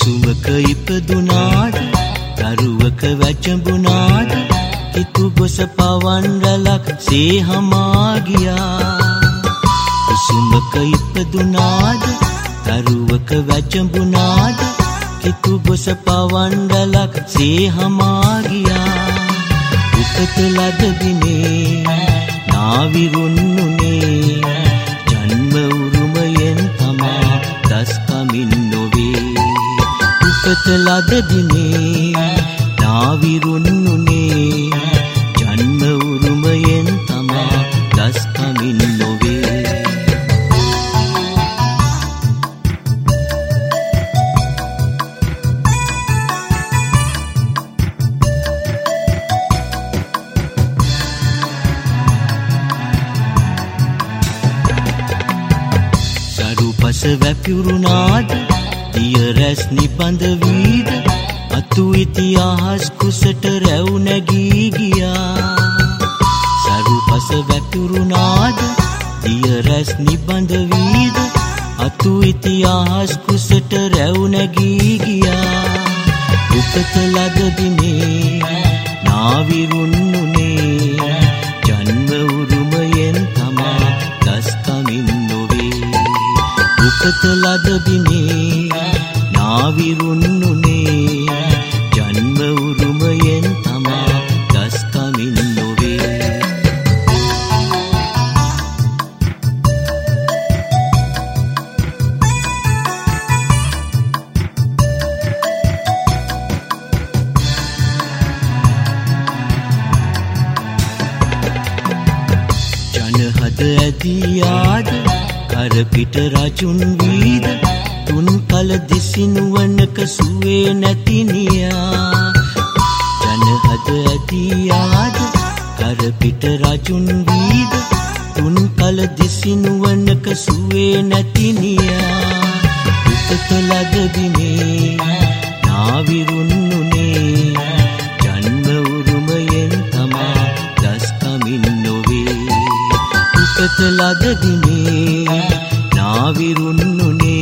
කුසුමක ඉපදුනාද දරුවක වැජඹුනාද හිතු ගොස පවන්රලක් සේහමා ගියා කුසුමක ඉපදුනාද දරුවක වැජඹුනාද හිතු ගොස පවන්රලක් සේහමා ගියා උපත ලද දිනේ නාවිරුන්නුනේ ජන්ම උරුමයෙන් තමා දස්කමින් නොවේ උපත ලද දිනේ නාවිරුන්නුනේ ජන්ම උරුමයෙන් තමා දස්කමින් නොවේ පස වැපිරුණාද දිය රැස් නිබඳ වීද අතු ඉතිහාස් කුසට රැව් නැගී ගියා සරු පස වැපිරුණාද දිය රැස් නිබඳ වීද අතු ඉතිහාස් කුසට රැව් නැගී ගියා උපත ලද දිනේ නාවිරුන්නුනේ ජන්ම උරුමයෙන් තමා දස්කමින් උපත ලද දිනේ නාවිරුන්නුනේ ජන්ම උරුමයෙන් තමා දස්කමින් නොවේ ජනහද ඇදියාද කරපිට රජුන් වීද තුන් කල දිසිනුවනක සුවේ නැතිනියා ජනහද ඇතියාද කරපිට රජුන් වීද තුන් කල දිසිනුවනක සුවේ නැතිනියා උපත ලද දිනේ නාවිරුන්නුනේ ජන්ම උරුමයෙන් තමා දස්කමින් නොවේ උපත ලද දිනේ නාවිරුන්නුනේ